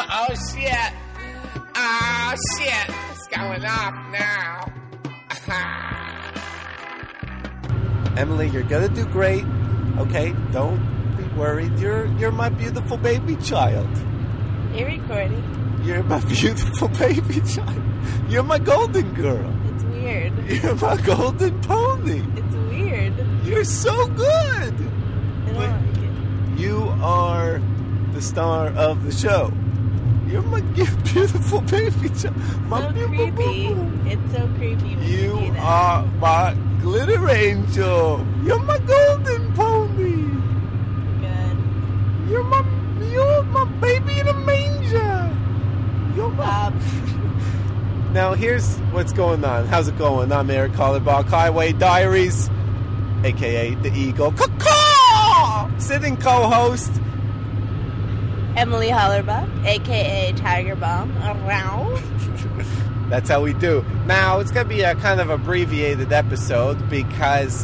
Oh, shit. Oh, shit. It's going off now. Emily, you're gonna do great. Okay, don't be worried. You're my beautiful baby child. You're recording. You're my beautiful baby child. You're my golden girl. It's weird. You're my golden pony. It's weird. You're so good. I don't like it. You are the star of the show. You're my beautiful baby child. My So creepy. It's so creepy when you do that. are my glitter angel. You're my golden pony. Good. You're my baby in a manger. You're my... Now here's what's going on. How's it going? I'm Eric Hollerbach, Highway Diaries, a.k.a. The Eagle. Caw-caw! Sitting co-host. Emily Hollerbach, a.k.a. Tiger Bomb. Around. That's how we do. Now, it's going to be a kind of abbreviated episode because,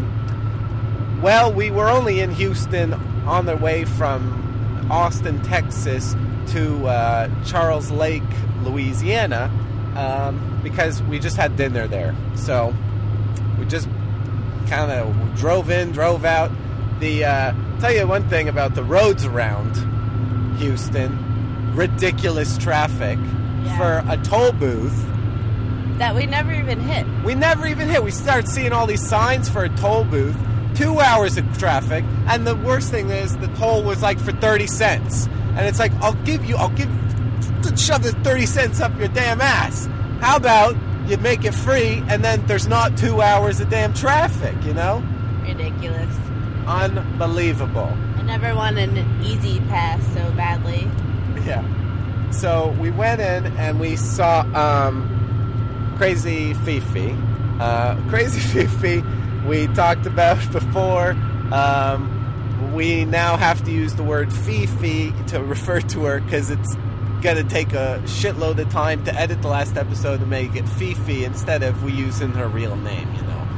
we were only in Houston on the way from Austin, Texas to Charles Lake, Louisiana, because we just had dinner there. So we just kind of drove in, drove out. Tell you one thing about the roads around Houston, ridiculous traffic for a toll booth. That we never even hit. We start seeing all these signs for a toll booth, 2 hours of traffic, and the worst thing is the toll was like for 30 cents. And it's like, shove the 30 cents up your damn ass. How about you make it free and then there's not 2 hours of damn traffic, you know? Ridiculous. Unbelievable. I never wanted an easy pass so badly. Yeah. So we went in and we saw Crazy Fifi. Crazy Fifi, we talked about before. We now have to use the word Fifi to refer to her because it's going to take a shitload of time to edit the last episode to make it Fifi instead of we using her real name, you know.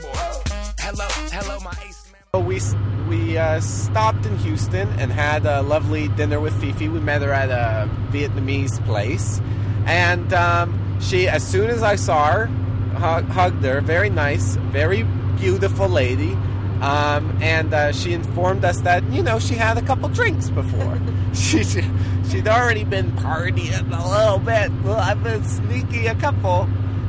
Hello, my ace man. So we stopped in Houston and had a lovely dinner with Fifi. We met her at a Vietnamese place. And she, as soon as I saw her, hugged her. Very nice, very beautiful lady. And she informed us that, she had a couple drinks before. She'd already been partying a little bit. Well, I've been sneaky a couple.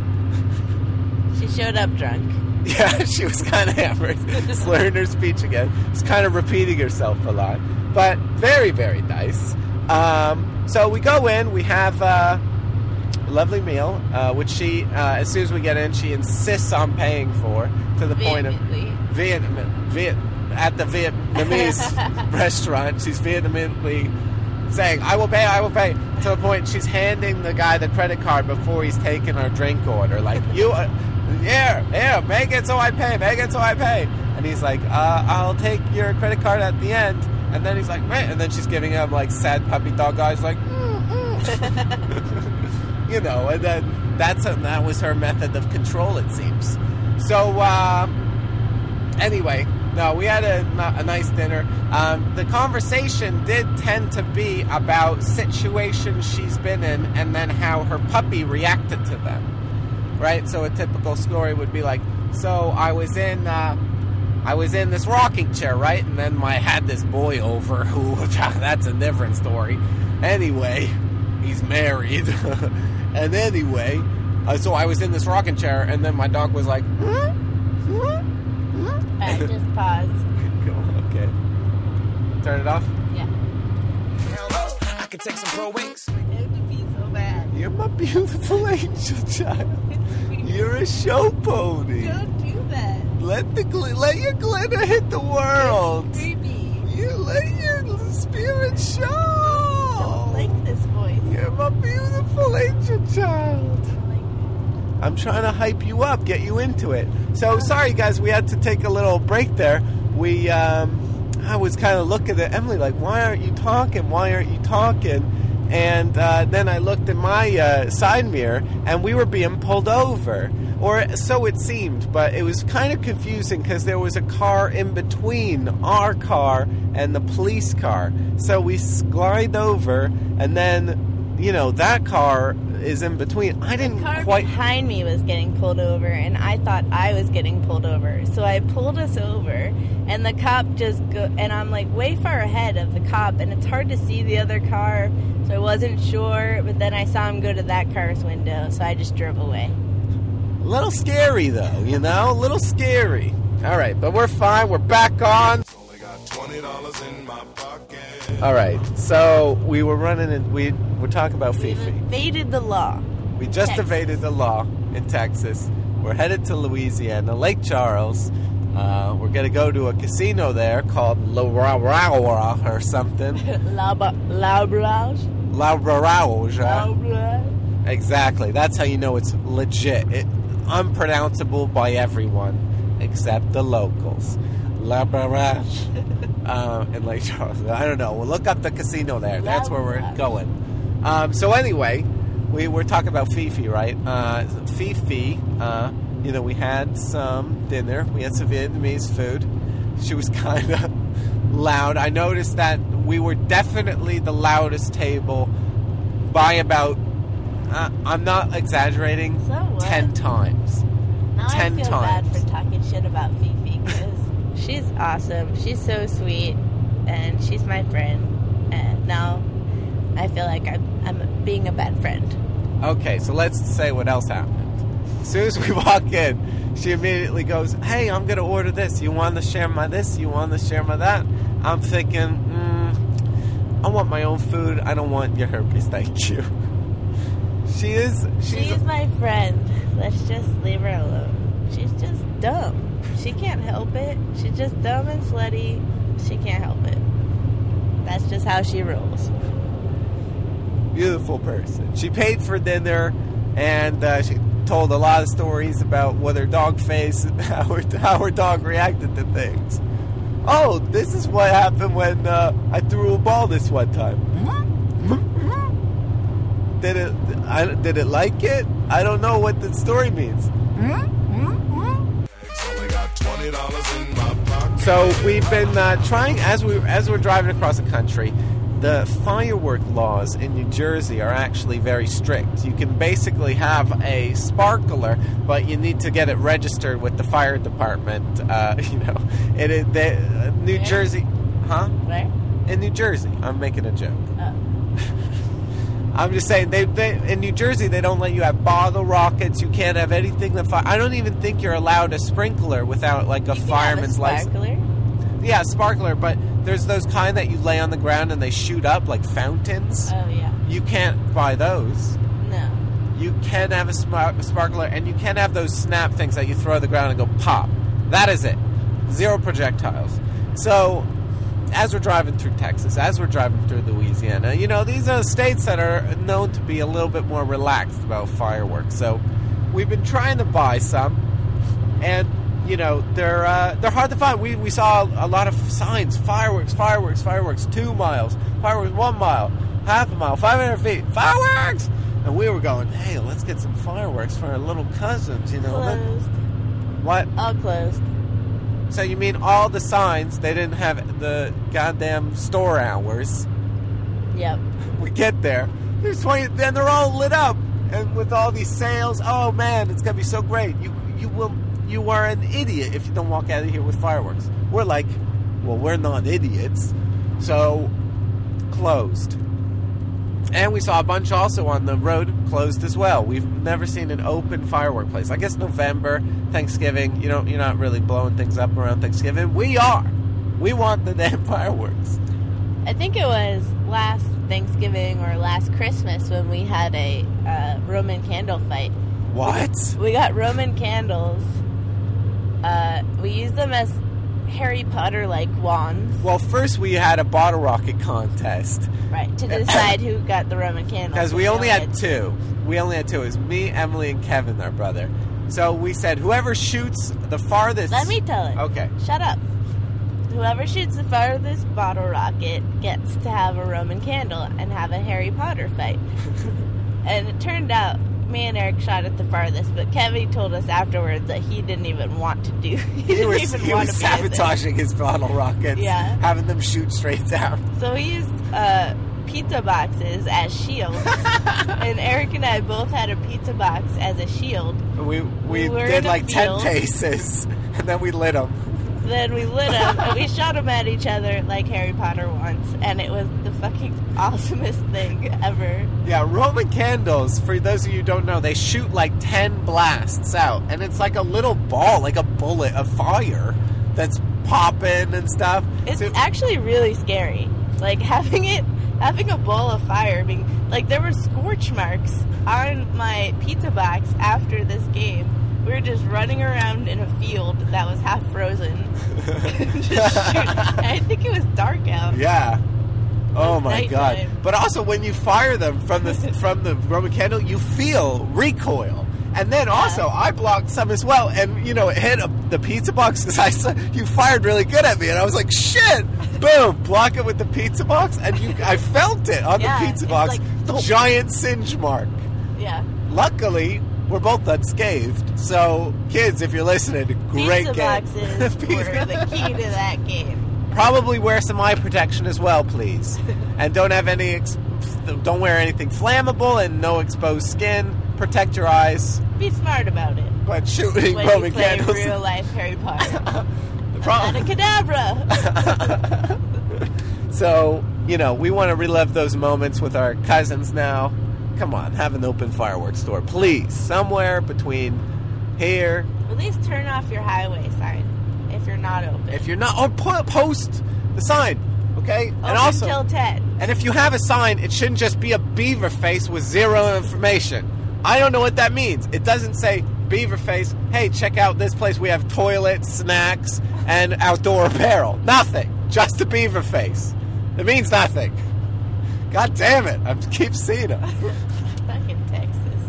She showed up drunk. Yeah, she was kind of hammered, slurring her speech again. She's kind of repeating herself a lot. But very, very nice. So we go in, we have a lovely meal, which she, as soon as we get in, she insists on paying for, to the point of... at the Vietnamese restaurant, she's vehemently saying, I will pay, to the point she's handing the guy the credit card before he's taking our drink order, like, here, make it so I pay. And he's like, I'll take your credit card at the end. And then he's like, man. And then she's giving him, like, sad puppy dog eyes, like, and then that was her method of control, it seems. So, anyway, no, we had a nice dinner. The conversation did tend to be about situations she's been in and then how her puppy reacted to them. Right? So a typical story would be like, so I was in this rocking chair, right? And then I had this boy over who, that's a different story. Anyway, he's married. And anyway, so I was in this rocking chair and then my dog was like, I just paused. Okay. Turn it off? Yeah. I can take some pro wings. It would be so bad. You're my beautiful angel child. You're a show pony. Don't do that. Let your glitter hit the world. It's creepy. You let your spirit show. I don't like this voice. You're my beautiful angel child. I don't like it. I'm trying to hype you up, get you into it. So, sorry guys, we had to take a little break there. I was kind of looking at Emily like, why aren't you talking? And then I looked in my side mirror, and we were being pulled over. Or so it seemed, but it was kind of confusing because there was a car in between our car and the police car. So we glide over, and then, that car is in between. I didn't The car quite... behind me was getting pulled over, and I thought I was getting pulled over. So I pulled us over, and the cop and I'm like way far ahead of the cop, and it's hard to see the other car, so I wasn't sure. But then I saw him go to that car's window, so I just drove away. A little scary, though, a little scary. All right, but we're fine. We're back on. Only got $20 in my pocket. All right, so we were running and we were talking about We Fifi. evaded the law. We just Texas. evaded the law in Texas. We're headed to Louisiana, Lake Charles. We're going to go to a casino there called La Raura or something. La Brage. La Raura. La Brage. Exactly. That's how you know it's legit. Unpronounceable by everyone except the locals. La Barrage in Lake Charles. I don't know. We'll look up the casino there. That's where we're going. So anyway, we were talking about Fifi, right? Fifi, we had some dinner. We had some Vietnamese food. She was kind of loud. I noticed that we were definitely the loudest table by about... I'm not exaggerating. So what? 10 times. Now 10 I feel times. bad for talking shit about Fifi because she's awesome. She's so sweet, and she's my friend. And now I feel like I'm being a bad friend. Okay, so let's say what else happened. As soon as we walk in, she immediately goes, "Hey, I'm going to order this. You want to share my this? You want to share my that?" I'm thinking, I want my own food. I don't want your herpes. Thank you. She's my friend. Let's just leave her alone. She's just dumb. She can't help it. She's just dumb and slutty. She can't help it. That's just how she rolls. beautiful person. She paid for dinner, and she told a lot of stories about what her dog faced and how her dog reacted to things. Oh, this is what happened when I threw a ball this one time. Did it like it? I don't know what the story means. So we've been trying, as we're driving across the country, the firework laws in New Jersey are actually very strict. You can basically have a sparkler, but you need to get it registered with the fire department. New Jersey, huh? Where? In New Jersey. I'm making a joke. Oh. I'm just saying, they in New Jersey, they don't let you have bottle rockets. You can't have anything that fire. I don't even think you're allowed a sprinkler without, like, a fireman's license. Sparkler? Yeah, sparkler, but there's those kind that you lay on the ground and they shoot up, like fountains. Oh, yeah. You can't buy those. No. You can have a sparkler, and you can have those snap things that you throw on the ground and go pop. That is it. Zero projectiles. So, as we're driving through Texas, as we're driving through Louisiana, these are states that are known to be a little bit more relaxed about fireworks. So, we've been trying to buy some, and they're hard to find. We saw a lot of signs: fireworks, 2 miles, fireworks 1 mile, half a mile, 500 feet, fireworks. And we were going, hey, let's get some fireworks for our little cousins. Closed. What? All closed. So you mean all the signs, they didn't have the goddamn store hours? Yep. We get there, there's 20, and they're all lit up, and with all these sales. Oh man, it's gonna be so great. You are an idiot if you don't walk out of here with fireworks. We're like, well, we're not idiots. So, closed. And we saw a bunch also on the road closed as well. We've never seen an open firework place. I guess November, Thanksgiving, you're not really blowing things up around Thanksgiving. We are. We want the damn fireworks. I think it was last Thanksgiving or last Christmas when we had a Roman candle fight. What? We got Roman candles. We used them as Harry Potter-like wands. Well, first we had a bottle rocket contest. Right, to decide who got the Roman candles. Because we only had two. We only had two. It was me, Emily, and Kevin, our brother. So we said, whoever shoots the farthest... Let me tell it. Okay. Shut up. whoever shoots the farthest bottle rocket gets to have a Roman candle and have a Harry Potter fight. And it turned out me and Eric shot at the farthest, but Kevin told us afterwards that he didn't even want to do. He was sabotaging his bottle rockets, yeah, having them shoot straight down. So he used pizza boxes as shields, and Eric and I both had a pizza box as a shield. We did like 10 paces, and then we lit them. Then we lit them, and we shot them at each other like Harry Potter once, and it was the fucking awesomest thing ever. Yeah, Roman candles, for those of you who don't know, they shoot like 10 blasts out, and it's like a little ball, like a bullet of fire that's popping and stuff. It's actually really scary. Like, having a ball of fire being... Like, there were scorch marks on my pizza box after this game. We were just running around in a field that was half frozen. Just shooting. I think it was dark out. Yeah. Oh my god. Nighttime. But also when you fire them from the Roman candle, you feel recoil. And then also, I blocked some as well, and it hit the pizza box because I saw you fired really good at me, and I was like, shit! Boom! Block it with the pizza box, and I felt it on the pizza box. Like, giant singe mark. Yeah. Luckily, we're both unscathed. So, kids, if you're listening, great pizza game. Boxes were the key to that game. Probably wear some eye protection as well, please, and don't have don't wear anything flammable and no exposed skin. Protect your eyes. Be smart about it. But shooting when Roman you play candles. real life Harry Potter. Abracadabra. So, we want to relive those moments with our cousins now. Come on, have an open fireworks store, please. Somewhere between here. At least turn off your highway sign if you're not open. If you're not, or post the sign, okay? Open and also, till 10. And if you have a sign, it shouldn't just be a beaver face with zero information. I don't know what that means. It doesn't say beaver face. Hey, check out this place. We have toilets, snacks, and outdoor apparel. Nothing. Just a beaver face. It means nothing. God damn it. I keep seeing it. Fucking Texas.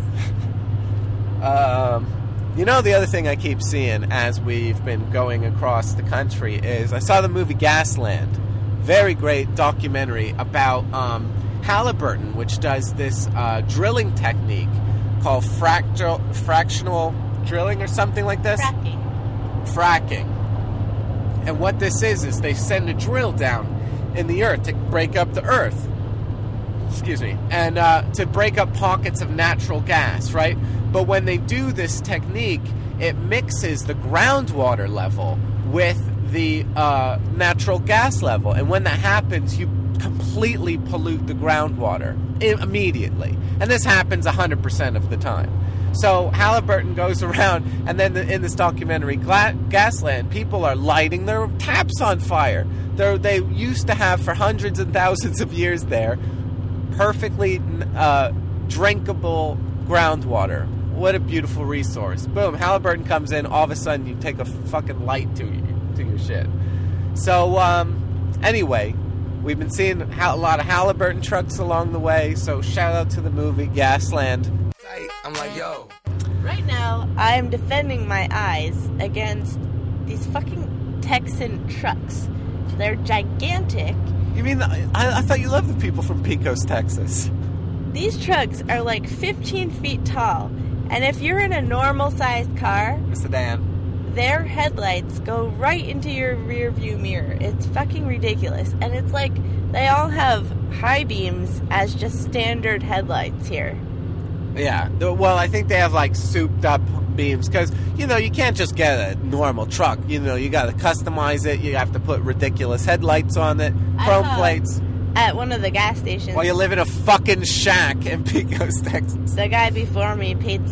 The other thing I keep seeing as we've been going across the country is I saw the movie Gasland. Very great documentary about Halliburton, which does this drilling technique called fractional drilling or something like this. Fracking. And what this is they send a drill down in the earth to break up the earth. Excuse me. And to break up pockets of natural gas, right? But when they do this technique, it mixes the groundwater level with the natural gas level. And when that happens, you completely pollute the groundwater immediately. And this happens 100% of the time. So Halliburton goes around, and then in this documentary, Gasland, people are lighting their taps on fire. They used to have, for hundreds and thousands of years there, perfectly drinkable groundwater. What a beautiful resource. Boom, Halliburton comes in, all of a sudden you take a fucking light to your shit. So, anyway, we've been seeing a lot of Halliburton trucks along the way, so shout out to the movie Gasland. I'm like, yo. Right now, I am defending my eyes against these fucking Texan trucks. They're gigantic. You mean, I thought you loved the people from Pecos, Texas. These trucks are like 15 feet tall, and if you're in a normal-sized car, a sedan, their headlights go right into your rear view mirror. It's fucking ridiculous. And it's like they all have high beams as just standard headlights here. Yeah. Well, I think they have like souped up beams because, you can't just get a normal truck. You got to customize it. You have to put ridiculous headlights on it, chrome plates. At one of the gas stations. While you live in a fucking shack in Pecos, Texas. The guy before me paid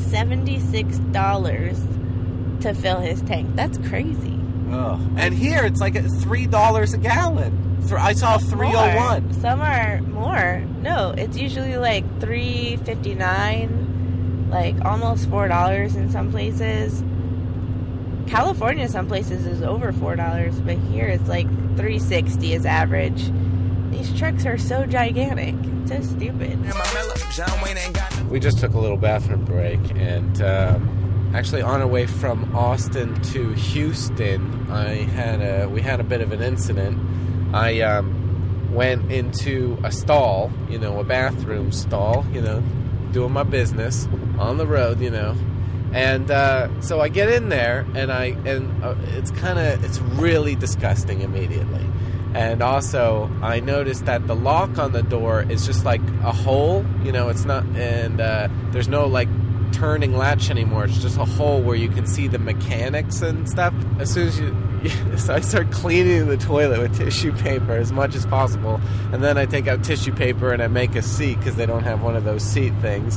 $76 to fill his tank. That's crazy. Oh. And here it's like $3 a gallon. I saw $3.01. More. Some are more. No, it's usually like $3.59, like almost $4 in some places. California, some places is over $4, but here it's like $3.60 is average. These trucks are so gigantic. It's so stupid. We just took a little bathroom break, and actually on our way from Austin to Houston, we had a bit of an incident. I went into a stall, a bathroom stall, doing my business on the road, and so I get in there, and it's really disgusting immediately. And also, I noticed that the lock on the door is just like a hole, it's not, and there's no like turning latch anymore. It's just a hole where you can see the mechanics and stuff. As soon as so I start cleaning the toilet with tissue paper as much as possible, and then I take out tissue paper and I make a seat because they don't have one of those seat things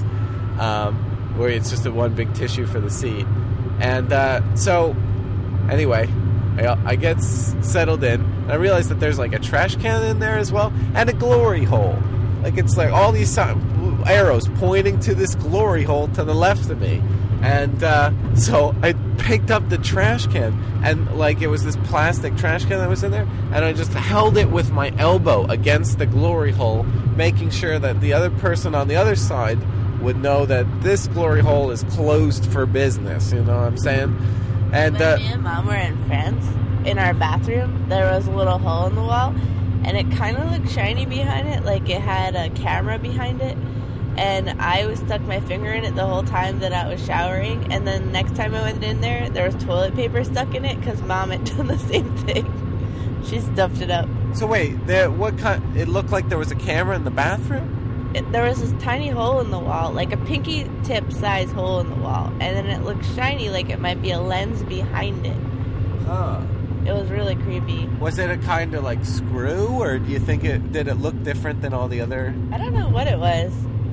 where it's just one big tissue for the seat. And so anyway, I get settled in, and I realize that there's like a trash can in there as well, and a glory hole. Like it's like all these arrows pointing to this glory hole to the left of me. And so I picked up the trash can, and like it was this plastic trash can that was in there, and I just held it with my elbow against the glory hole, making sure that the other person on the other side would know that this glory hole is closed for business. You know what I'm saying? And when me and Mom were in France, in our bathroom, there was a little hole in the wall, and it kind of looked shiny behind it, like it had a camera behind it. And I was stuck my finger in it the whole time that I was showering. And then next time I went in there was toilet paper stuck in it because Mom had done the same thing. She stuffed it up. So wait, what kind? It looked like there was a camera in the bathroom? There was this tiny hole in the wall, like a pinky tip size hole in the wall. And then it looked shiny, like it might be a lens behind it. Huh. It was really creepy. Was it a kind of like screw, or do you think did it look different than all the other? I don't know what it was.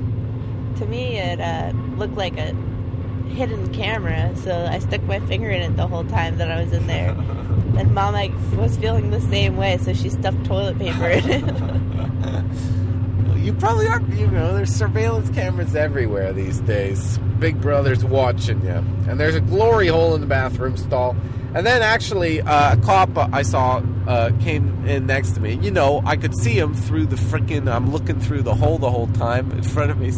To me, it looked like a hidden camera, so I stuck my finger in it the whole time that I was in there. And Mom was feeling the same way, so she stuffed toilet paper in it. You probably are, there's surveillance cameras everywhere these days. Big Brother's watching you. And there's a glory hole in the bathroom stall. And then actually, a cop I saw came in next to me. I could see him through the I'm looking through the hole the whole time in front of me.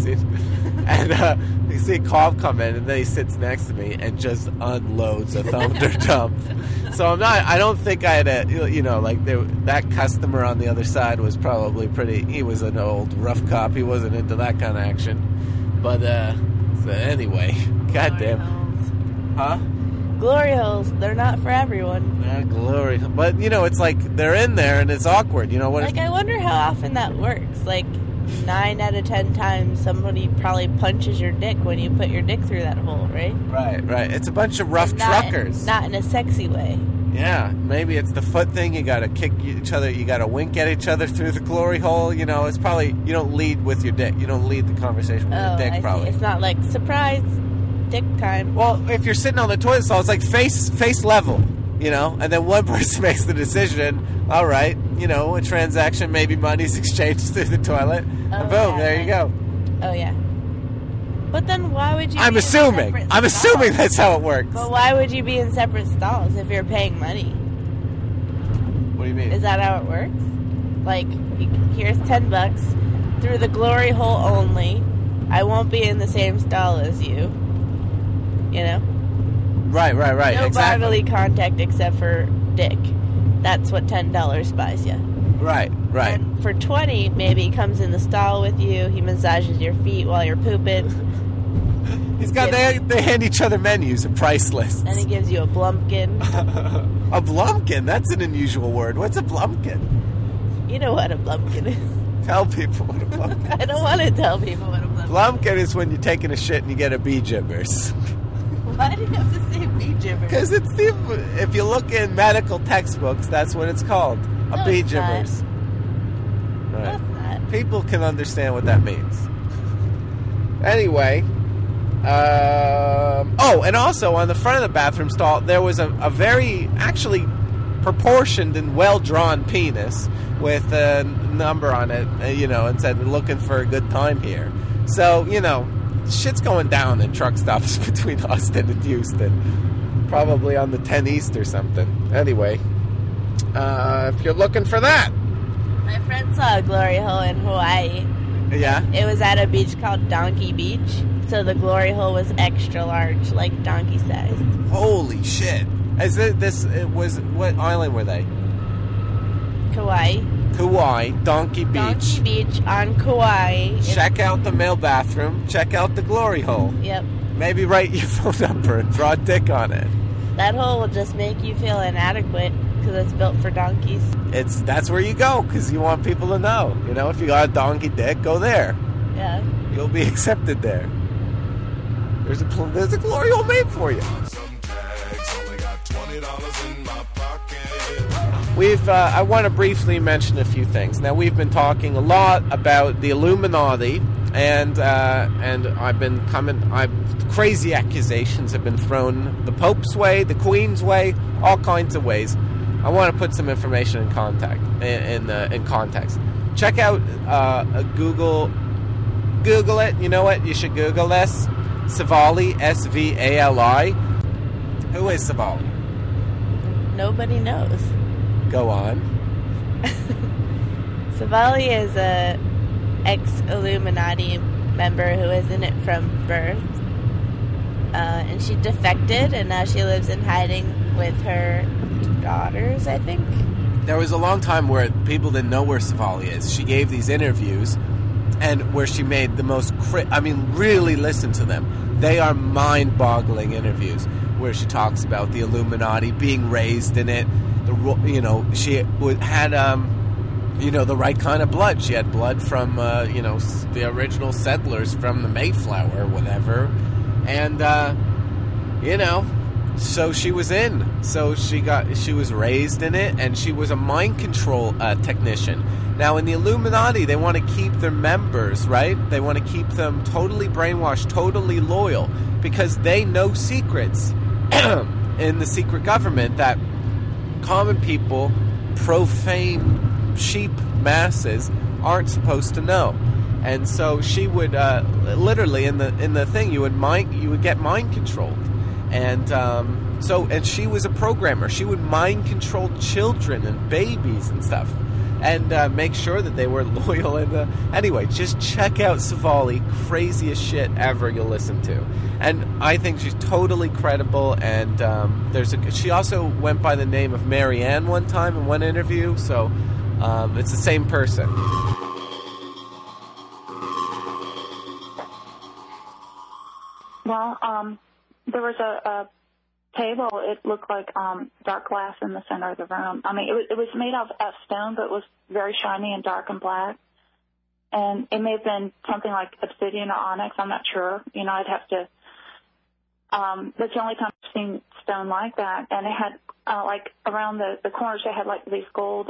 And you see a cop come in, and then he sits next to me and just unloads a thunder dump. So I don't think I had that customer on the other side was probably he was an old rough cop. He wasn't into that kind of action. But, so anyway, goddamn. Huh? Glory holes, they're not for everyone. Yeah, glory. But, it's like they're in there and it's awkward. I wonder how often that works. Like, 9 out of 10 times somebody probably punches your dick when you put your dick through that hole, right? Right. It's a bunch of rough truckers. Not in a sexy way. Yeah, maybe it's the foot thing. You gotta kick each other. You gotta wink at each other through the glory hole. It's probably, you don't lead with your dick. You don't lead the conversation with your dick, probably. It's not like, surprise, dick time. Well, if you're sitting on the toilet stall, it's like face level, and then one person makes the decision. All right, a transaction, maybe money's exchanged through the toilet, and boom, there you go. Oh yeah. But then why would you? I'm assuming that's how it works. But why would you be in separate stalls if you're paying money? What do you mean? Is that how it works? Like, here's $10 through the glory hole only. I won't be in the same stall as you. Right. No exactly. bodily contact except for dick. That's what $10 buys you. Right. And for $20, maybe he comes in the stall with you. He massages your feet while you're pooping. They hand each other menus and price lists. And he gives you a blumpkin. A blumpkin? That's an unusual word. What's a blumpkin? You know what a blumpkin is. Tell people what a blumpkin is. I don't want to tell people what a blumpkin is. Blumpkin is when you're taking a shit and you get a bee gibbers. Why do you have to say bee gibbers? Because if you look in medical textbooks, that's what it's called. A bee gibbers. Right. That's not. People can understand what that means. Anyway. And also on the front of the bathroom stall, there was a very, actually, proportioned and well-drawn penis with a number on it, and said, looking for a good time here. So, shit's going down in truck stops between Austin and Houston. Probably on the 10 East or something. Anyway, if you're looking for that. My friend saw a glory hole in Hawaii. Yeah? It was at a beach called Donkey Beach, so the glory hole was extra large, like donkey sized. Holy shit. What island were they? Kauai. Kauai, Donkey Beach. Donkey Beach on Kauai. Check out the male bathroom. Check out the glory hole. Yep. Maybe write your phone number and draw a dick on it. That hole will just make you feel inadequate because it's built for donkeys. That's where you go because you want people to know. You know, if you got a donkey dick, go there. Yeah. You'll be accepted there. There's a glory hole made for you. I want to briefly mention a few things. Now, we've been talking a lot about the Illuminati, and crazy accusations have been thrown the Pope's way, the Queen's way, all kinds of ways. I want to put some information in context. Check out Google it. You know what? You should Google this. Savali, S-V-A-L-I. Who is Savali? Nobody knows. Go on. Savali is a ex-Illuminati member who is in it from birth. And she defected, and now she lives in hiding with her daughters, I think. There was a long time where people didn't know where Savali is. She gave these interviews, and where she made the most... really listen to them. They are mind-boggling interviews, where she talks about the Illuminati, being raised in it. She had the right kind of blood. She had blood from the original settlers from the Mayflower or whatever, and so she was in. So she was raised in it, and she was a mind control technician. Now, in the Illuminati, they want to keep their members, right? They want to keep them totally brainwashed, totally loyal, because they know secrets in the secret government that common people, profane sheep masses, aren't supposed to know. And so she would literally in the thing you would get mind controlled, and she was a programmer. She would mind control children and babies and stuff, and make sure that they were loyal. And anyway, just check out Savali. Craziest shit ever you'll listen to. And I think she's totally credible. And she also went by the name of Mary Ann one time in one interview. So it's the same person. Well, there was a table. It looked like dark glass in the center of the room. I mean, it was made of stone, but it was very shiny and dark and black. And it may have been something like obsidian or onyx. I'm not sure. I'd have to. That's the only time I've seen stone like that. And it had around the corners, it had like these gold,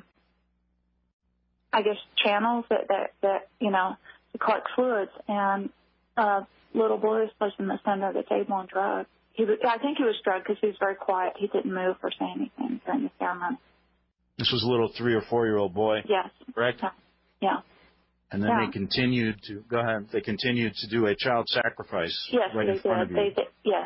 channels that to collect fluids. And little boy was placed in the center of the table and drugged. I think he was drugged because he was very quiet. He didn't move or say anything during the ceremony. This was a little 3 or 4 year old boy. Yes. Correct? Yeah. And then they continued to go ahead. They continued to do a child sacrifice. Yes, right in front of you. They did. Yes.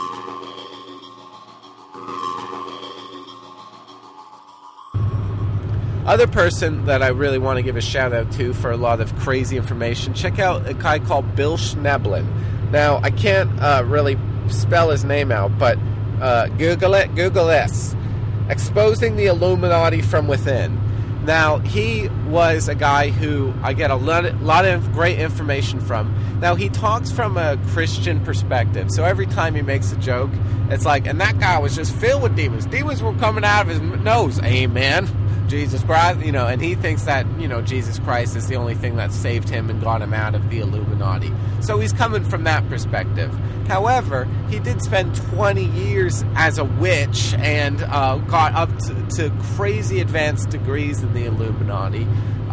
Other person that I really want to give a shout out to for a lot of crazy information, check out a guy called Bill Schneblin. Now, I can't really spell his name out, but Google it. Google this. Exposing the Illuminati from Within. Now, he was a guy who I get a lot of great information from. Now, he talks from a Christian perspective, so every time he makes a joke, it's like, and that guy was just filled with demons. Demons were coming out of his nose. Amen. Jesus Christ, and he thinks that, Jesus Christ is the only thing that saved him and got him out of the Illuminati. So he's coming from that perspective. However, he did spend 20 years as a witch and got up to crazy advanced degrees in the Illuminati.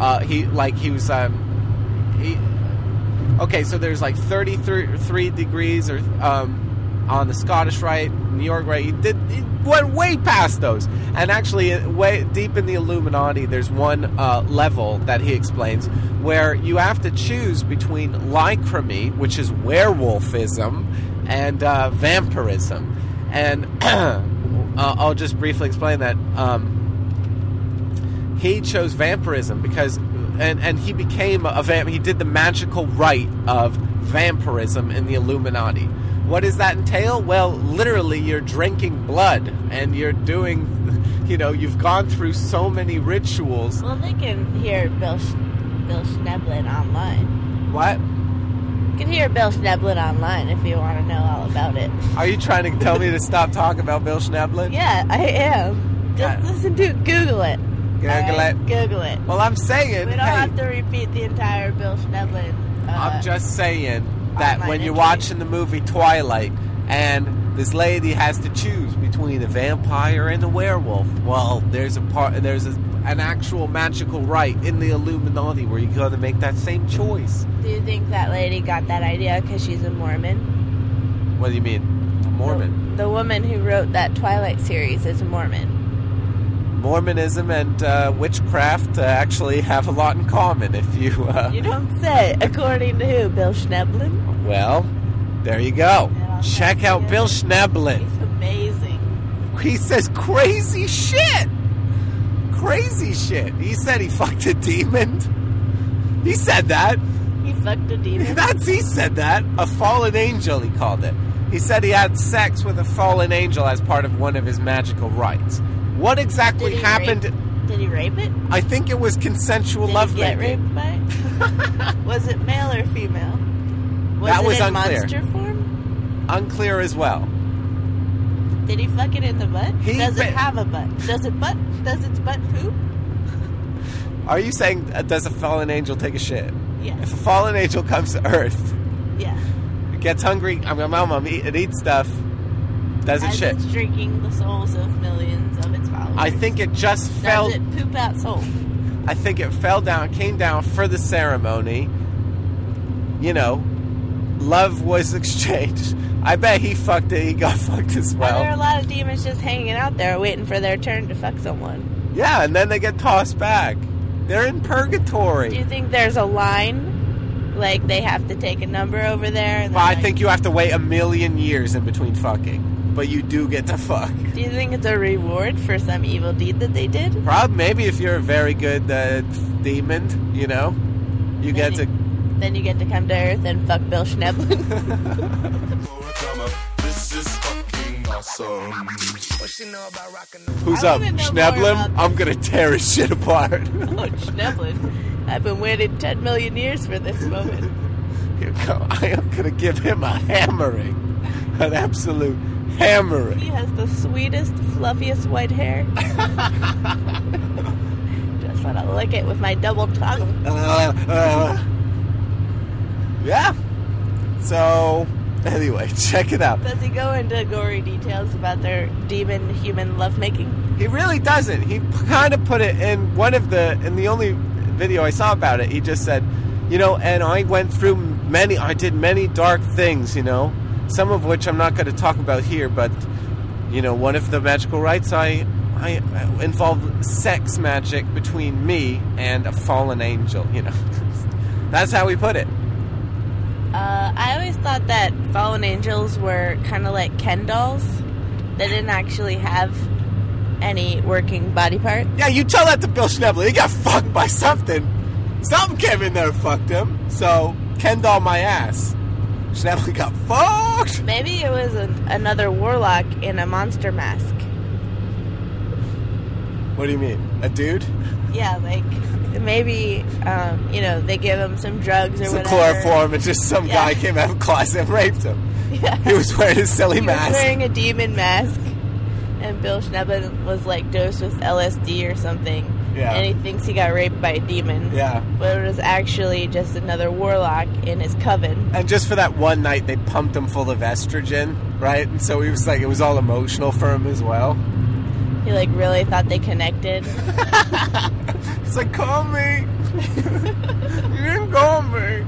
So there's like 33 degrees or on the Scottish Rite, New York Rite. He went way past those. And actually, way deep in the Illuminati, there's one level that he explains where you have to choose between lycremy, which is werewolfism, and vampirism. And I'll just briefly explain that. He chose vampirism because, and he became a vamp. He did the magical rite of vampirism in the Illuminati. What does that entail? Well, literally, you're drinking blood, and you're doing, you've gone through so many rituals. Well, they can hear Bill Schneblin online. What? You can hear Bill Schneblin online if you want to know all about it. Are you trying to tell me to stop talking about Bill Schneblin? Yeah, I am. Just listen to it. Google it. Google it. Google it. Well, I'm saying, We don't have to repeat the entire Bill Schneblin. I'm just saying that when you're entry. watching the movie Twilight and this lady has to choose between a vampire and a werewolf, well, there's an actual magical rite in the Illuminati where you got to make that same choice. Do you think that lady got that idea because she's a Mormon? What do you mean, a Mormon? The woman who wrote that Twilight series is a Mormon. Mormonism and witchcraft actually have a lot in common. If you You don't say. According to who? Bill Schneblin? well, there you go. Yeah, Check out Bill Schneblin. He's amazing. He says crazy shit. Crazy shit. He said he fucked a demon. He said that. He fucked a demon. He said that. A fallen angel, he called it. He said he had sex with a fallen angel as part of one of his magical rites. What exactly happened? Did he rape it? I think it was consensual Did he get lovemaking. raped by it? Was it male or female? That was it in unclear. monster form? Unclear as well. Did he fuck it in the butt? Does it bit- have a butt? Does its butt poop? Are you saying, does a fallen angel take a shit? Yes. If a fallen angel comes to Earth, Yeah. gets hungry, it eats stuff, does it As shit? it's drinking the souls of millions of its followers. I think it just fell. Does it poop out soul? I think it came down for the ceremony. Love was exchanged. I bet he fucked it. He got fucked as Are there a well. lot of demons just hanging out there waiting for their turn to fuck someone? Yeah, and then they get tossed back. They're in Do purgatory. you think there's a line? Like they have to take a number over there? And Well, I then, think you have to wait 1,000,000 years in between fucking. But you do get to fuck. Do you think it's a reward for some evil deed that they did? Probably, maybe if you're a very good demon, you get to. Then you get to come to Earth and fuck Bill Schneblin. This is fucking awesome. What she know about rockin' the Who's I up, wanna know more Schneblin? about I'm gonna tear his shit apart. Oh, Schneblin. I've been waiting 10 million years for this moment. Here you go. I am gonna give him a hammering, an absolute hammering. He has the sweetest, fluffiest white hair. Just want to lick it with my double tongue. Yeah. So, anyway, check it out. Does he go into gory details about their demon-human lovemaking? He really doesn't. He kind of put it in in the only video I saw about it. He just said, and I went through I did many dark things, some of which I'm not going to talk about here, but, one of the magical rites I involved sex magic between me and a fallen angel, That's how he put it. I always thought that fallen angels were kind of like Ken dolls. They didn't actually have any working body parts. Yeah, you tell that to Bill Schneblin. He got fucked by something. Something came in there and fucked him. So, Ken doll my ass. Schneblin got fucked. Maybe it was another warlock in a monster mask. What do you mean? A dude? Yeah, like maybe they give him some drugs or Some whatever. chloroform and just some guy came out of a closet and raped him. Yeah. He was wearing his silly He mask. was wearing a demon mask, and Bill Schneblin was like dosed with LSD or something. Yeah. And he thinks he got raped by a demon. Yeah. But it was actually just another warlock in his coven. And just for that one night, they pumped him full of estrogen, right? And so he was like, it was all emotional for him as well. He like really thought they connected. He's like, call me. You didn't call me.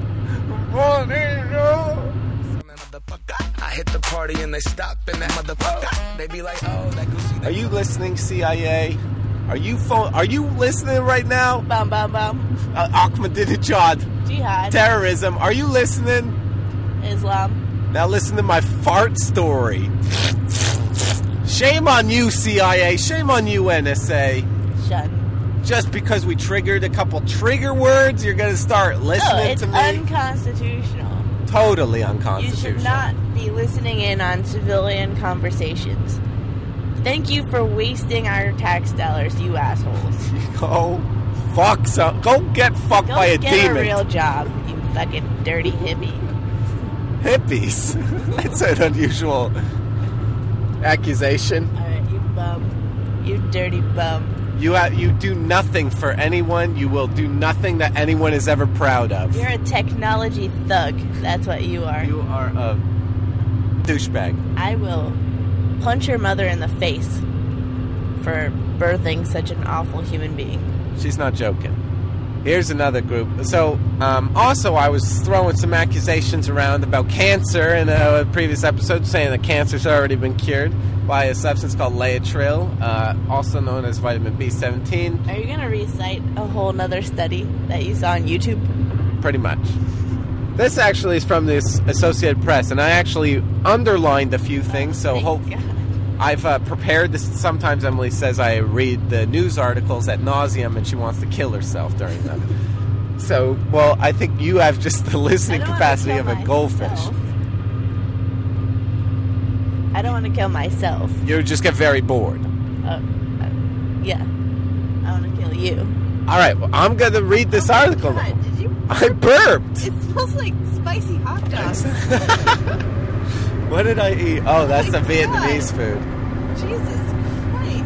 I hit the party and they stop in that motherfucker. They be like, oh, that goosey. Are you listening, CIA? Are you listening right now? Bum bum bum. Ahmadinejad. Jihad. Terrorism. Are you listening? Islam. Now listen to my fart story. Shame on you, CIA. Shame on you, NSA. Shun. just because we triggered a couple trigger words, you're going to start listening it's to me? unconstitutional. Totally You unconstitutional. should not be listening in on civilian conversations. Thank you for wasting our tax dollars, you assholes. Go fuck some. Go get fucked by a Go get demon. a real job, you fucking dirty hippie. Hippies. That's an unusual accusation. Alright, you bum. You dirty bum. You do nothing for anyone. You will do nothing that anyone is ever proud of. You're a technology thug. That's what you are. You are a douchebag. I will punch your mother in the face for birthing such an awful human being. She's not joking. Here's another group. So, also, I was throwing some accusations around about cancer in a previous episode, saying that cancer's already been cured by a substance called Laetrile, also known as vitamin B17. Are you going to recite a whole nother study that you saw on YouTube? Pretty much. This actually is from this Associated Press, and I actually underlined a few things, so Thank God. I've prepared this. Sometimes Emily says I read the news articles ad nauseum, and she wants to kill herself during them. So, well, I think you have just the listening I don't capacity wanna of kill a goldfish. myself. I don't want to kill myself. You just get very bored. Yeah. I want to kill you. All right, well, I'm going to read this article. God, did you? I burped. It smells like spicy hot dogs. What did I eat? Oh, that's the my Vietnamese God. food. Jesus Christ.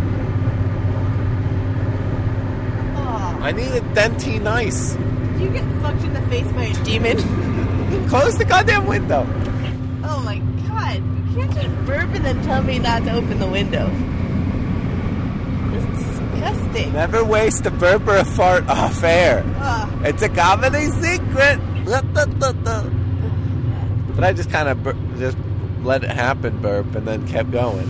Oh, I need a Dentine Ice. did you get fucked in the face by a demon? Close the goddamn window. Oh my God. You can't just burp and then tell me not to open the window. That's disgusting. Never waste a burp or a fart off air. Ugh. It's a comedy secret. But I just kind of just let it happen, burp, and then kept going.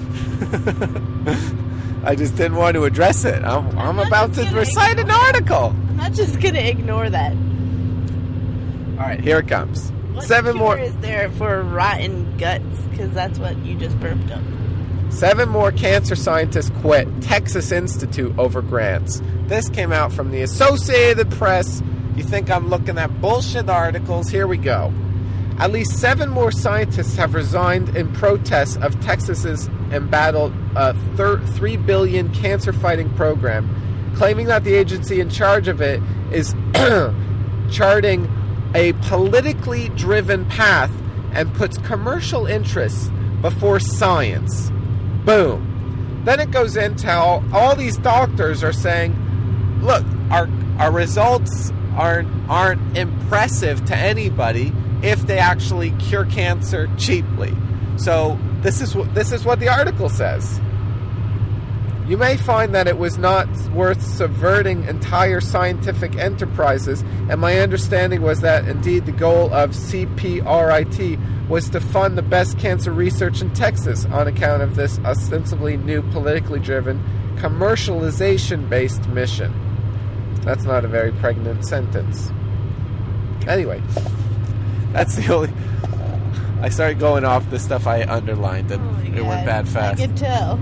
I just didn't want to address it. I'm not about just to gonna recite an ignore it. article. I'm not just going to ignore that. All right, here it comes. What 7 cure more. is there for rotten guts? Because that's what you just burped up. 7 more cancer scientists quit Texas Institute over grants. This came out from the Associated Press. You think I'm looking at bullshit articles? Here we go. At least 7 more scientists have resigned in protest of Texas's embattled $3 billion cancer-fighting program, claiming that the agency in charge of it is charting a politically driven path and puts commercial interests before science. Boom. Then it goes into how all these doctors are saying, look, our results aren't impressive to anybody if they actually cure cancer cheaply. So this is what the article says. You may find that it was not worth subverting entire scientific enterprises, and my understanding was that indeed the goal of CPRIT was to fund the best cancer research in Texas on account of this ostensibly new politically driven commercialization-based mission. That's not a very pregnant sentence. Anyway, that's the only... I started going off the stuff I underlined, and it went bad fast. I can tell.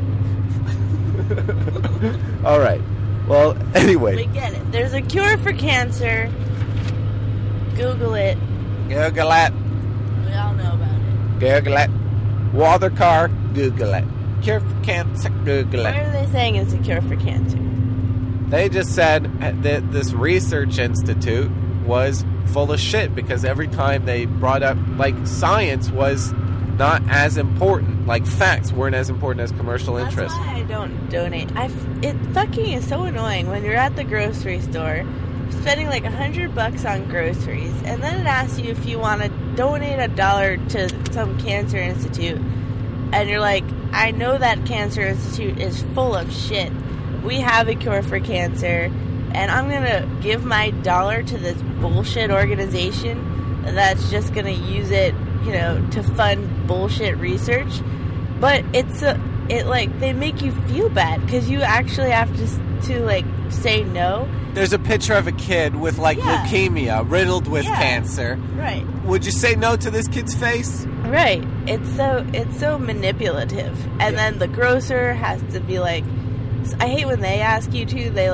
All right. Well, anyway. We get it. There's a cure for cancer. Google it. Google it. We all know about it. Google it. Water car. Google it. Cure for cancer. Google What it. are they saying is a cure for cancer? They just said that this research institute was full of shit because every time they brought up, like, science was not as important. Like, facts weren't as important as commercial interest. That's why I don't donate. It fucking is so annoying when you're at the grocery store spending like $100 on groceries, and then it asks you if you want to donate $1 to some cancer institute, and you're like, I know that cancer institute is full of shit. We have a cure for cancer, and I'm gonna give my $1 to this bullshit organization that's just gonna use it, you know, to fund bullshit research. But they make you feel bad because you actually have to like say no. There's a picture of a kid with, like, leukemia, riddled with cancer. Right. Would you say no to this kid's face? Right. It's so manipulative. And then the grocer has to be like, I hate when they ask you to. They like,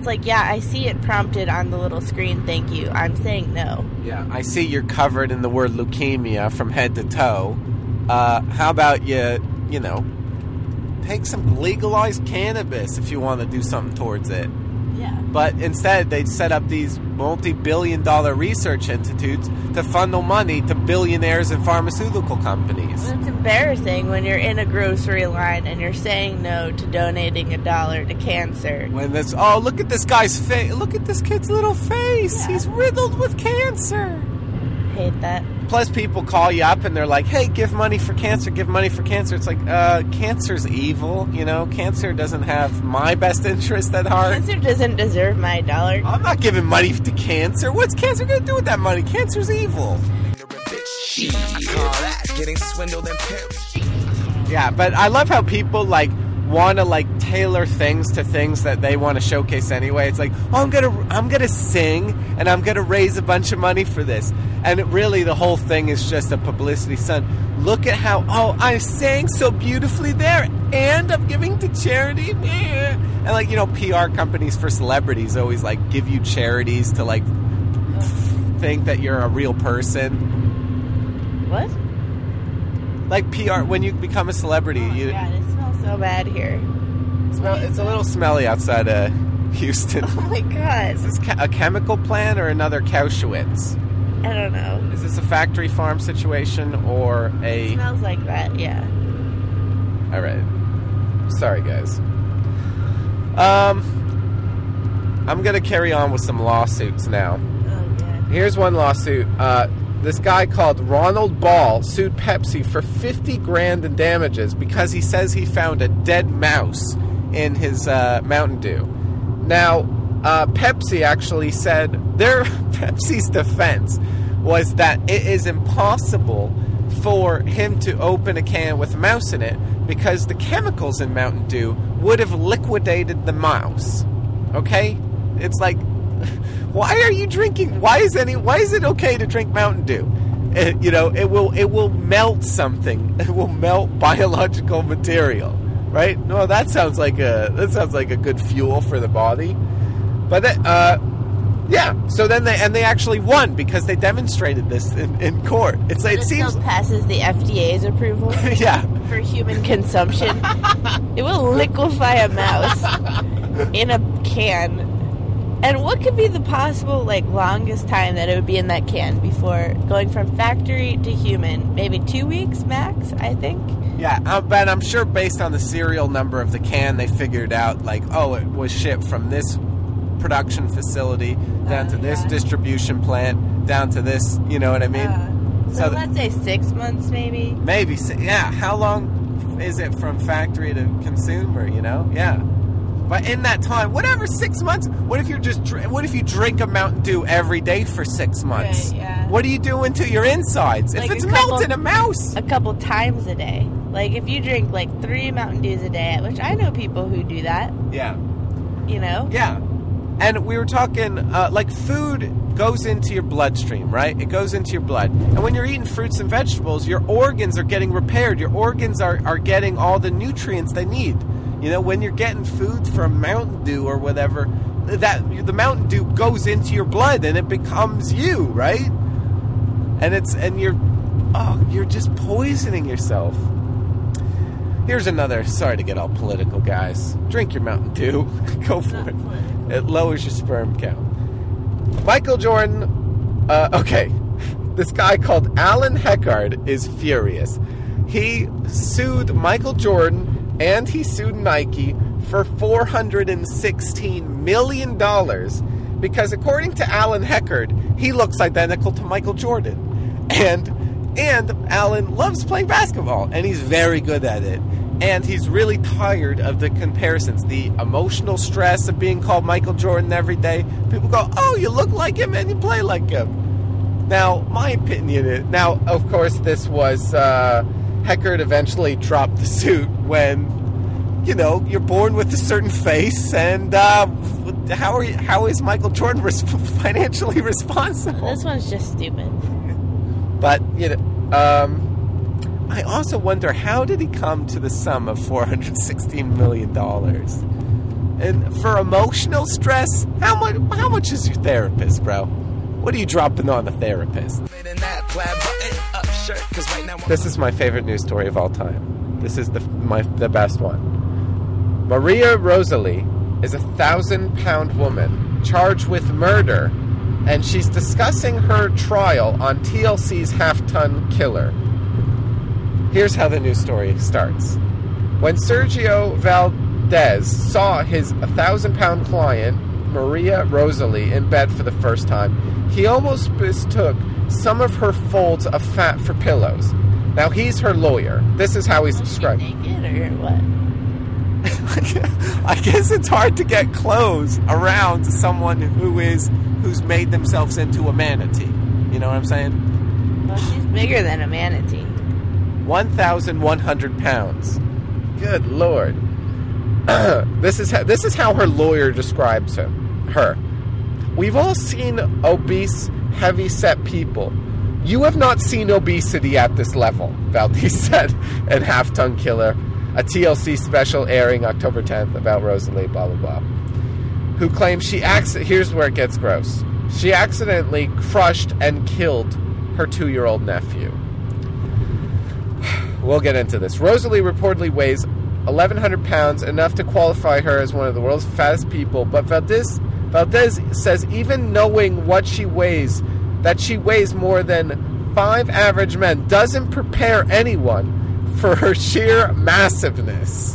it's like, yeah, I see it prompted on the little screen, thank you. I'm saying no. Yeah, I see you're covered in the word leukemia from head to toe. How about you know, take some legalized cannabis if you want to do something towards it. Yeah. But instead, they set up these multi-billion-dollar research institutes to funnel money to billionaires and pharmaceutical companies. Well, it's embarrassing when you're in a grocery line and you're saying no to donating $1 to cancer. When this, oh, look at this guy's face. Look at this kid's little face. Yeah. He's riddled with cancer. Hate that. Plus, people call you up and they're like, hey, give money for cancer, give money for cancer. It's like, cancer's evil, you know? Cancer doesn't have my best interest at heart. Cancer doesn't deserve my $1. I'm not giving money to cancer. What's cancer going to do with that money? Cancer's evil. I call that getting swindled and pimped. Yeah, but I love how people, like, want to, like, tailor things to things that they want to showcase anyway. It's like, oh, I'm gonna sing and I'm gonna raise a bunch of money for this. And really, the whole thing is just a publicity stunt. Look at how, oh, I sang so beautifully there, and I'm giving to charity. And, like, you know, PR companies for celebrities always, like, give you charities to, like, think that you're a real person. What? Like, PR, when you become a celebrity, Oh my God, it smells so bad here. It's a little smelly outside of Houston. Oh my God. Is this a chemical plant or another Cowschwitz? I don't know. Is this a factory farm situation or It a... smells like that, yeah. All right. Sorry, guys. I'm going to carry on with some lawsuits now. Oh, God. Here's one lawsuit. This guy called Ronald Ball sued Pepsi for $50,000 in damages because he says he found a dead mouse in his Mountain Dew. Now, Pepsi actually said Pepsi's defense was that it is impossible for him to open a can with a mouse in it because the chemicals in Mountain Dew would have liquidated the mouse. Okay? It's like, why are you drinking? Why is it okay to drink Mountain Dew? You know, it will melt something. It will melt biological material, right? No, that sounds like a good fuel for the body. But yeah. So then they actually won because they demonstrated this in court. It's like, It it seems still passes the FDA's approval yeah. for human consumption. It will liquefy a mouse in a can. And what could be the possible, like, longest time that it would be in that can before going from factory to human? Maybe 2 weeks max, I think. Yeah, but I'm sure based on the serial number of the can, they figured out, like, oh, it was shipped from this production facility down to this distribution plant, down to this, you know what I mean? So let's say 6 months, maybe. Maybe, yeah. How long is it from factory to consumer, you know? Yeah. But in that time, whatever, 6 months, what if you drink a Mountain Dew every day for 6 months? Right, yeah. What are you doing to your insides? Like if it's melting a mouse. A couple times a day. Like, if you drink, like, 3 Mountain Dews a day, which I know people who do that, Yeah. you know? Yeah. And we were talking, like, food goes into your bloodstream, right? It goes into your blood. And when you're eating fruits and vegetables, your organs are getting repaired. Your organs are getting all the nutrients they need. You know, when you're getting food from Mountain Dew or whatever, the Mountain Dew goes into your blood and it becomes you, right? And you're just poisoning yourself. Here's another, sorry to get all political, guys. Drink your Mountain Dew. Go for it. It lowers your sperm count. Michael Jordan, okay. This guy called Alan Heckard is furious. He sued Michael Jordan and he sued Nike for $416 million because according to Alan Heckard, he looks identical to Michael Jordan. And Alan loves playing basketball, and he's very good at it. And he's really tired of the comparisons, the emotional stress of being called Michael Jordan every day. People go, oh, you look like him and you play like him. Now, my opinion is... Now, of course, this was... Heckard eventually dropped the suit when, you know, you're born with a certain face, and how is Michael Jordan financially responsible? This one's just stupid. But, you know, I also wonder, how did he come to the sum of $416 million? And for emotional stress, how much is your therapist, bro? What are you dropping on the therapist? This is my favorite news story of all time. This is the best one. Maria Rosalie is a 1,000-pound woman charged with murder, and she's discussing her trial on TLC's Half-Ton Killer. Here's how the news story starts. When Sergio Valdez saw his 1,000-pound client, Maria Rosalie, in bed for the first time, he almost mistook some of her folds of fat for pillows. Now, he's her lawyer. This is how he's described. Naked or what? I guess it's hard to get clothes around someone who's made themselves into a manatee. You know what I'm saying? Well, she's bigger than a manatee. 1,100 pounds. Good Lord. This is how her lawyer describes her. We've all seen obese, heavy-set people. You have not seen obesity at this level, Valdez said in Half-Ton Killer, a TLC special airing October 10th about Rosalie, blah, blah, blah, who claims here's where it gets gross. She accidentally crushed and killed her 2-year-old nephew. We'll get into this. Rosalie reportedly weighs 1,100 pounds, enough to qualify her as one of the world's fattest people, but Valdez says even knowing what she weighs, that she weighs more than 5 average men, doesn't prepare anyone for her sheer massiveness.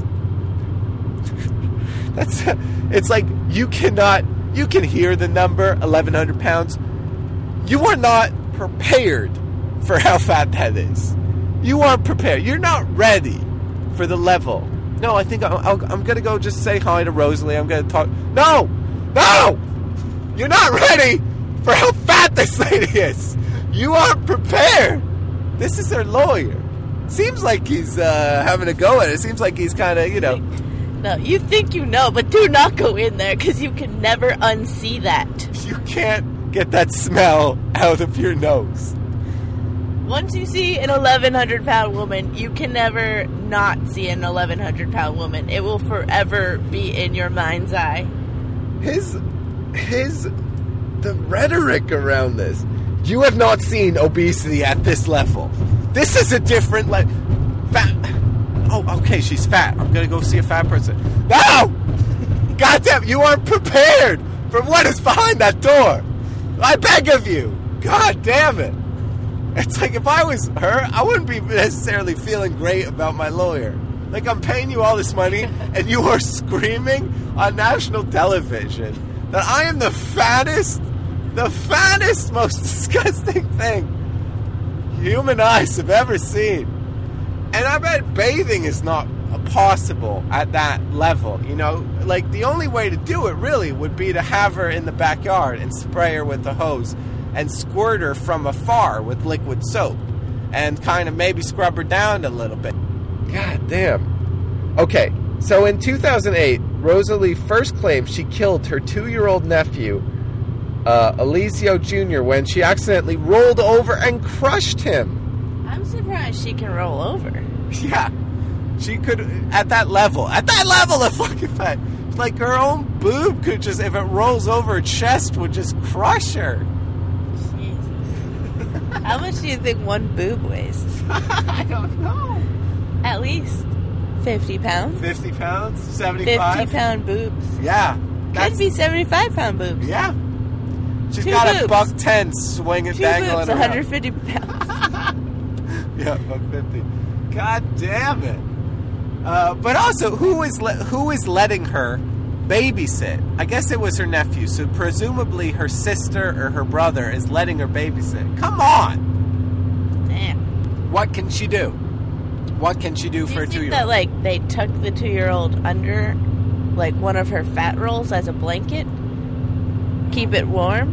It's like you can hear the number 1,100 pounds. You are not prepared for how fat that is. You aren't prepared. You're not ready for the level. No, I think I'm going to go just say hi to Rosalie. I'm going to talk. No! You're not ready for how fat this lady is. You aren't prepared. This is her lawyer. Seems like he's having a go at it. Seems like he's kind of, No, you think you know, but do not go in there because you can never unsee that. You can't get that smell out of your nose. Once you see an 1,100-pound woman, you can never not see an 1,100-pound woman. It will forever be in your mind's eye. The rhetoric around this. You have not seen obesity at this level. This is a different fat. Oh, okay, she's fat. I'm gonna go see a fat person. No! Goddamn, you aren't prepared for what is behind that door. I beg of you. God damn it. It's like if I was her, I wouldn't be necessarily feeling great about my lawyer. Like, I'm paying you all this money, and you are screaming on national television that I am the fattest, most disgusting thing human eyes have ever seen. And I bet bathing is not possible at that level. Like, the only way to do it really would be to have her in the backyard and spray her with the hose and squirt her from afar with liquid soap and kind of maybe scrub her down a little bit. God damn. Okay, so in 2008, Rosalie first claimed she killed her 2-year-old nephew, Eliseo Jr., when she accidentally rolled over and crushed him. I'm surprised she can roll over. Yeah, she could, at that level of fucking fat. Like, her own boob could just, if it rolls over her chest, would just crush her. Jesus. How much do you think one boob weighs? I don't know. At least 50 pounds. 50 pounds? 75? 50-pound boobs. Yeah. Could be 75-pound boobs. Yeah. She's 2 got boobs. a $110 swinging, 2 dangling boobs, around. 150 pounds. Yeah, $150. God damn it. But also, who is letting her babysit? I guess it was her nephew, so presumably her sister or her brother is letting her babysit. Come on! Damn. What can she do? What can she do for a 2-year-old? Do you think that, like, they tuck the 2-year-old under, like, one of her fat rolls as a blanket? Keep it warm?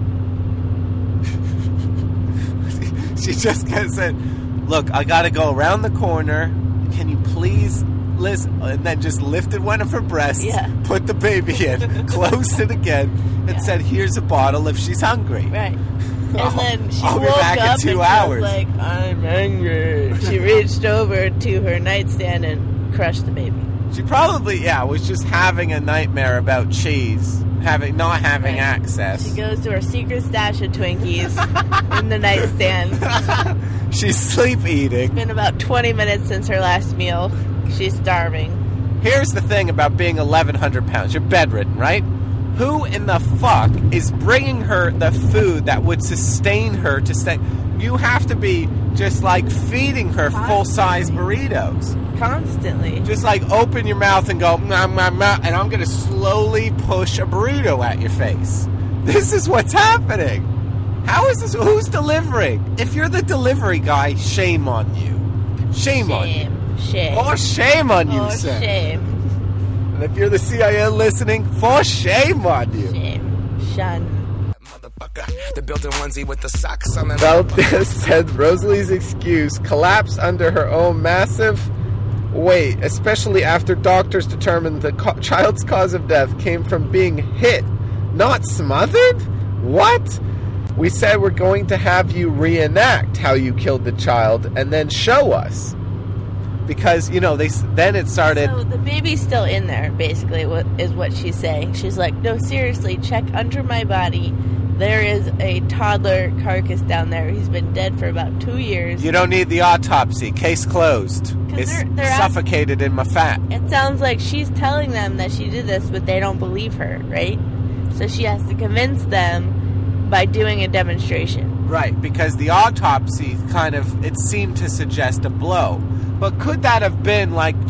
She just kind of said, look, I gotta go around the corner. Can you please listen? And then just lifted one of her breasts, put the baby in, closed it again, and said, here's a bottle if she's hungry. Right. And then she I'll woke be back up in 2 and hours. she was like, I'm hungry. She reached over to her nightstand and crushed the baby. She probably, was just having a nightmare about cheese, not having access. She goes to her secret stash of Twinkies in the nightstand. She's sleep eating. It's been about 20 minutes since her last meal. She's starving. Here's the thing about being 1,100 pounds. You're bedridden, right? Who in the fuck is bringing her the food that would sustain her to stay? You have to be just like feeding her full-size burritos. Constantly. Just like open your mouth and go, nah, nah, nah, and I'm going to slowly push a burrito at your face. This is what's happening. How is this? Who's delivering? If you're the delivery guy, shame on you. Shame on you. Shame. For shame on you, sir. Shame. And if you're the CIA listening, for shame on you. Shame. Shun. The built-in onesie with the socks on. Valdez said Rosalie's excuse collapsed under her own massive weight, especially after doctors determined the child's cause of death came from being hit, not smothered? What? We said we're going to have you reenact how you killed the child and then show us. Because, then it started... So the baby's still in there, basically, is what she's saying. She's like, no, seriously, check under my body. There is a toddler carcass down there. He's been dead for about 2 years. You don't need the autopsy. Case closed. It's suffocated in my fat. It sounds like she's telling them that she did this, but they don't believe her, right? So she has to convince them by doing a demonstration. Right, because the autopsy it seemed to suggest a blow. But could that have been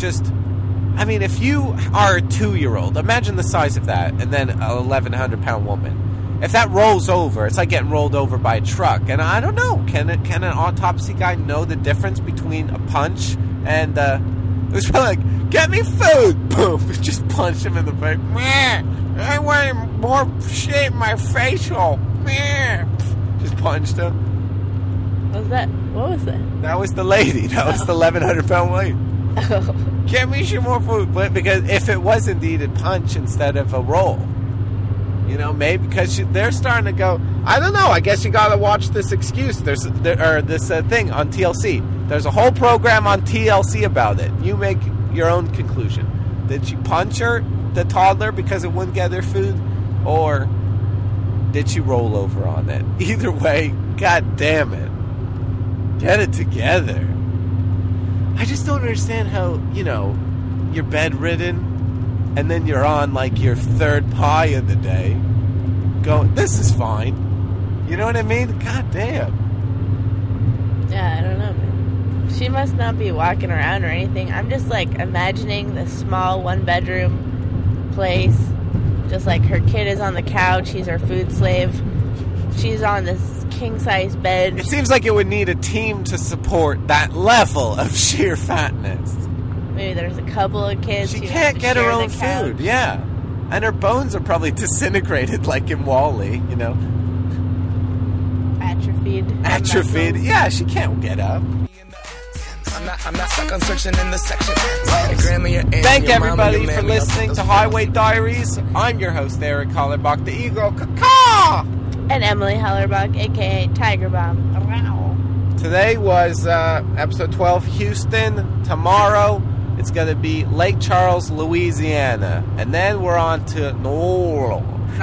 if you are a 2-year-old, imagine the size of that, and then a 1,100-pound woman. If that rolls over, it's like getting rolled over by a truck. And I don't know, can an autopsy guy know the difference between a punch and it was probably like, get me food! Boom! Just punch him in the face. I want more shit in my facial. Just punched him. What was that? That was the lady. That was the 1,100-pound lady. Oh. Get me some more food. But because if it was indeed a punch instead of a roll, maybe because they're starting to go, I don't know, I guess you gotta watch this excuse. This thing on TLC. There's a whole program on TLC about it. You make your own conclusion. Did she punch the toddler, because it wouldn't get her food? Or did she roll over on it? Either way, god damn it. Get it together. I just don't understand how, you're bedridden and then you're on your third pie of the day going, this is fine. You know what I mean? God damn. Yeah, I don't know, man. She must not be walking around or anything. I'm just imagining the small 1-bedroom place. Just her kid is on the couch. He's her food slave. She's on this king-size bed. It seems like it would need a team to support that level of sheer fatness. Maybe there's a couple of kids. She can't get her own food, yeah. And her bones are probably disintegrated like in WALL-E, Atrophied. Yeah, she can't get up. I'm not stuck on searching in the section. Thank everybody for listening to Highway Diaries. I'm your host, Eric Hollerbach, the Eagle Caw! And Emily Hellerbach, a.k.a. Tiger Bomb. Today was episode 12, Houston. Tomorrow, it's going to be Lake Charles, Louisiana. And then we're on to New Orleans.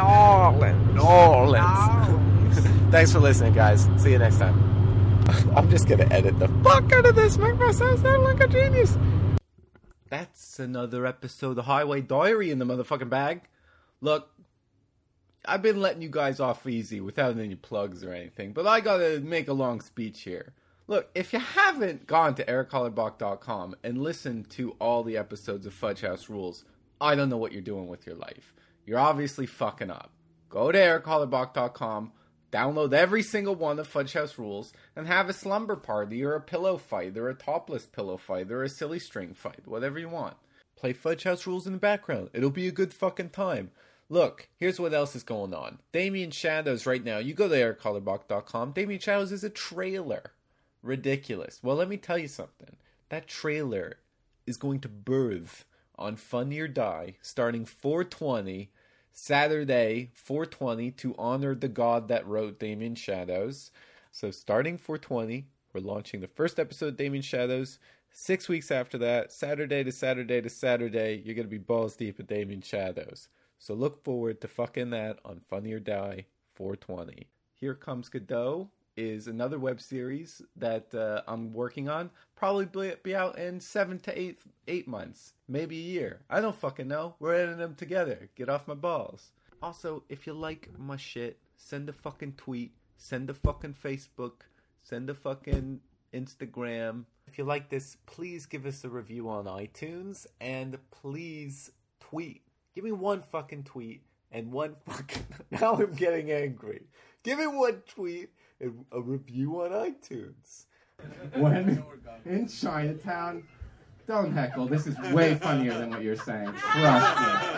Thanks for listening, guys. See you next time. I'm just going to edit the fuck out of this. Make myself sound like a genius. That's another episode of Highway Diary in the motherfucking bag. Look, I've been letting you guys off easy without any plugs or anything, but I gotta make a long speech here. Look, if you haven't gone to erichollerbach.com and listened to all the episodes of Fudge House Rules, I don't know what you're doing with your life. You're obviously fucking up. Go to erichollerbach.com, download every single one of Fudge House Rules, and have a slumber party or a pillow fight or a topless pillow fight or a silly string fight, whatever you want. Play Fudge House Rules in the background. It'll be a good fucking time. Look, here's what else is going on. Damien Shadows right now. You go to erichollerbach.com. Damien Shadows is a trailer. Ridiculous. Well, let me tell you something. That trailer is going to birth on Funny or Die starting 4/20, Saturday 4/20, to honor the god that wrote Damien Shadows. So starting 4/20, we're launching the first episode of Damien Shadows. 6 weeks after that, Saturday to Saturday to Saturday, you're going to be balls deep in Damien Shadows. So look forward to fucking that on Funny or Die 420. Here Comes Godot is another web series that I'm working on. Probably be out in 7 to 8 months, maybe a year. I don't fucking know. We're editing them together. Get off my balls. Also, if you like my shit, send a fucking tweet, send a fucking Facebook, send a fucking Instagram. If you like this, please give us a review on iTunes, and please tweet. Give me one fucking tweet and one fucking... Now I'm getting angry. Give me one tweet and a review on iTunes. When in Chinatown, don't heckle. This is way funnier than what you're saying. Trust me.